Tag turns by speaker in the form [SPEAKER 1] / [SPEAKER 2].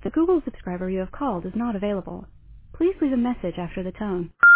[SPEAKER 1] The Google subscriber you have called is not available. Please leave a message after the tone.